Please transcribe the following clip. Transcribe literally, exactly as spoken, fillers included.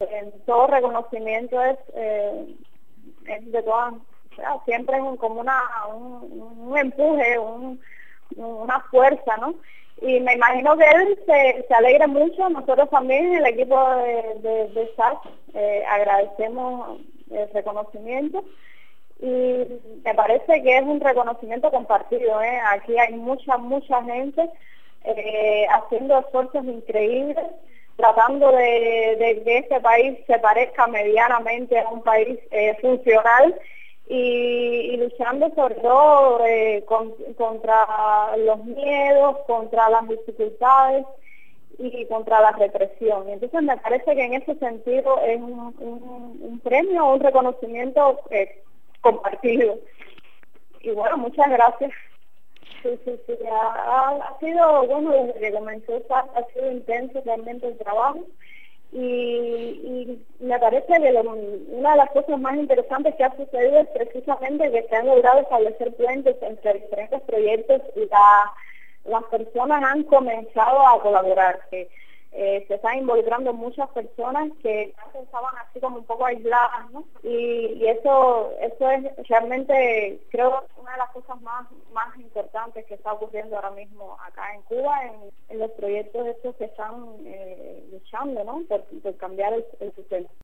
eh, todo reconocimiento es, eh, es de todas, o sea, siempre es un, como una, un, un empuje, un, una fuerza, ¿no? Y me imagino que él se, se alegra mucho. Nosotros también, el equipo de, de, de S A C, eh, agradecemos el reconocimiento y me parece que es un reconocimiento compartido, ¿eh? Aquí hay mucha, mucha gente eh, haciendo esfuerzos increíbles, tratando de, de que este país se parezca medianamente a un país eh, funcional y, y luchando sobre todo eh, con, contra los miedos, contra las dificultades y contra la represión. Y entonces me parece que en ese sentido es un, un, un premio, un reconocimiento eh, compartido. Y bueno, muchas gracias. Sí, sí, sí, ha, ha sido, bueno, desde que comenzó esta, ha sido intenso realmente el trabajo y, y me parece que lo, una de las cosas más interesantes que ha sucedido es precisamente que se han logrado establecer puentes entre diferentes proyectos y la, las personas han comenzado a colaborar, que eh, se están involucrando muchas personas que antes estaban así como un poco aisladas, ¿no? Y, y eso eso es realmente, creo, una de las cosas más más importantes que está ocurriendo ahora mismo acá en Cuba, en, en los proyectos estos que están eh, luchando, ¿no? Por, por cambiar el, el sistema.